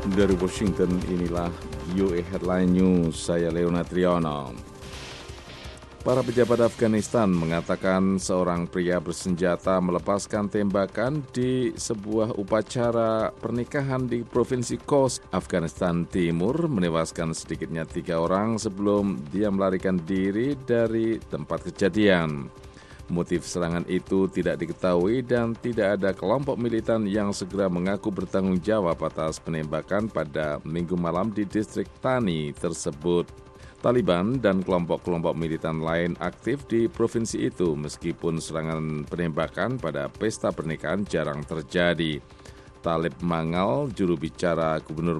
Dari Washington, inilah VOA Headline News, saya Leona Triana. Para pejabat Afghanistan mengatakan seorang pria bersenjata melepaskan tembakan di sebuah upacara pernikahan di Provinsi Khost, Afghanistan Timur, menewaskan sedikitnya 3 orang sebelum dia melarikan diri dari tempat kejadian. Motif serangan itu tidak diketahui dan tidak ada kelompok militan yang segera mengaku bertanggung jawab atas penembakan pada Minggu malam di distrik Tani tersebut. Taliban dan kelompok-kelompok militan lain aktif di provinsi itu meskipun serangan penembakan pada pesta pernikahan jarang terjadi. Talib Mangal, juru bicara Gubernur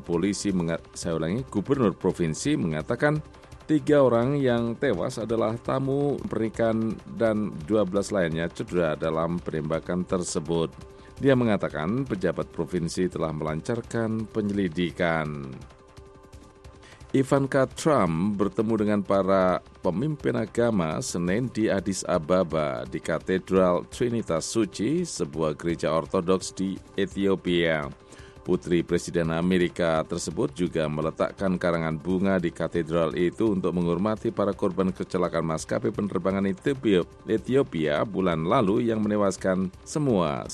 Provinsi mengatakan 3 orang yang tewas adalah tamu pernikahan dan 12 lainnya cedera dalam penembakan tersebut. Dia mengatakan pejabat provinsi telah melancarkan penyelidikan. Ivanka Trump bertemu dengan para pemimpin agama Senin di Addis Ababa di Katedral Trinitas Suci, sebuah gereja ortodoks di Ethiopia. Putri Presiden Amerika tersebut juga meletakkan karangan bunga di katedral itu untuk menghormati para korban kecelakaan maskapai penerbangan Ethiopia bulan lalu yang menewaskan semua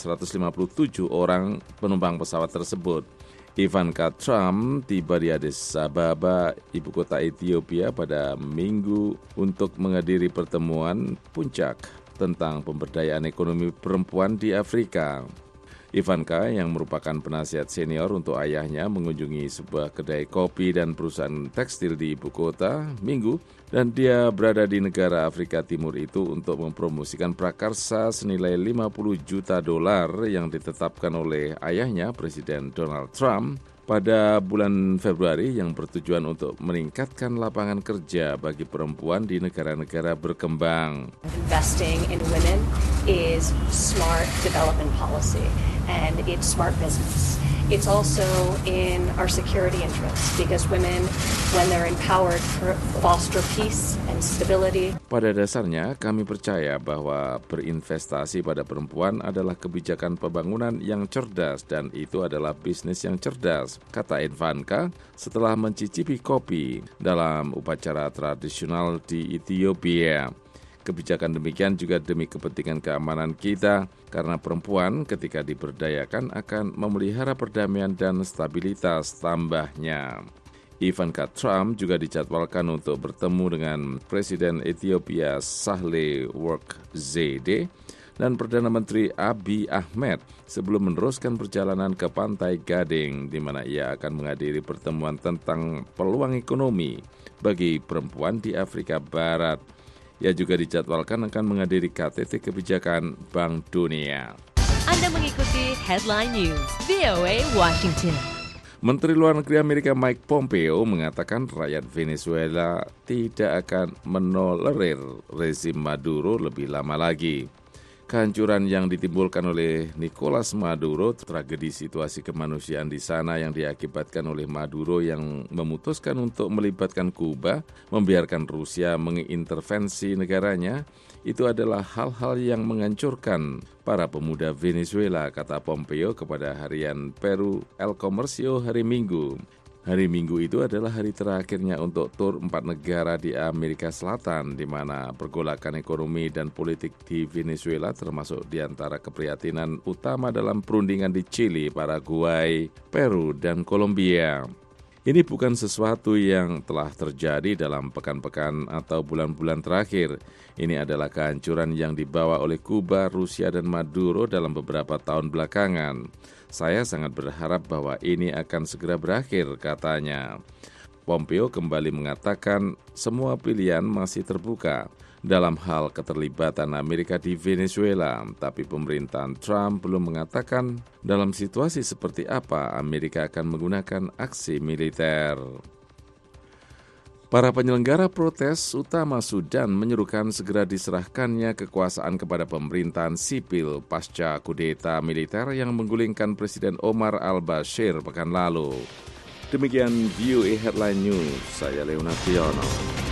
157 orang penumpang pesawat tersebut. Ivanka Trump tiba di Addis Ababa, ibu kota Ethiopia, pada Minggu untuk menghadiri pertemuan puncak tentang pemberdayaan ekonomi perempuan di Afrika. Ivanka, yang merupakan penasihat senior untuk ayahnya, mengunjungi sebuah kedai kopi dan perusahaan tekstil di ibu kota Minggu, dan dia berada di negara Afrika Timur itu untuk mempromosikan prakarsa senilai $50 juta yang ditetapkan oleh ayahnya, Presiden Donald Trump, pada bulan Februari, yang bertujuan untuk meningkatkan lapangan kerja bagi perempuan di negara-negara berkembang. Investing in women is smart development policy and it's smart business. It's also in our security interests because women, when they're empowered, foster peace and stability. Pada dasarnya, kami percaya bahwa berinvestasi pada perempuan adalah kebijakan pembangunan yang cerdas dan itu adalah bisnis yang cerdas, kata Ivanka setelah mencicipi kopi dalam upacara tradisional di Ethiopia. Kebijakan demikian juga demi kepentingan keamanan kita, karena perempuan ketika diberdayakan akan memelihara perdamaian dan stabilitas, tambahnya. Ivanka Trump juga dijadwalkan untuk bertemu dengan Presiden Ethiopia Sahle Work Zewde dan Perdana Menteri Abiy Ahmed sebelum meneruskan perjalanan ke Pantai Gading, di mana ia akan menghadiri pertemuan tentang peluang ekonomi bagi perempuan di Afrika Barat. Ia juga dijadwalkan akan menghadiri KTT Kebijakan Bank Dunia. Anda mengikuti Headline News, VOA Washington. Menteri Luar Negeri Amerika Mike Pompeo mengatakan rakyat Venezuela tidak akan menolerir rezim Maduro lebih lama lagi. Kehancuran yang ditimbulkan oleh Nicolas Maduro, tragedi situasi kemanusiaan di sana yang diakibatkan oleh Maduro yang memutuskan untuk melibatkan Kuba, membiarkan Rusia mengintervensi negaranya, itu adalah hal-hal yang menghancurkan para pemuda Venezuela, kata Pompeo kepada harian Peru El Comercio hari Minggu. Hari Minggu itu adalah hari terakhirnya untuk tur 4 negara di Amerika Selatan, di mana pergolakan ekonomi dan politik di Venezuela termasuk di antara keprihatinan utama dalam perundingan di Chili, Paraguay, Peru, dan Kolombia. Ini bukan sesuatu yang telah terjadi dalam pekan-pekan atau bulan-bulan terakhir. Ini adalah kehancuran yang dibawa oleh Kuba, Rusia, dan Maduro dalam beberapa tahun belakangan. Saya sangat berharap bahwa ini akan segera berakhir, katanya. Pompeo kembali mengatakan semua pilihan masih terbuka dalam hal keterlibatan Amerika di Venezuela, tapi pemerintahan Trump belum mengatakan dalam situasi seperti apa Amerika akan menggunakan aksi militer. Para penyelenggara protes utama Sudan menyerukan segera diserahkannya kekuasaan kepada pemerintahan sipil pasca kudeta militer yang menggulingkan Presiden Omar al-Bashir pekan lalu. Demikian VOA Headline News, saya Leona Triana.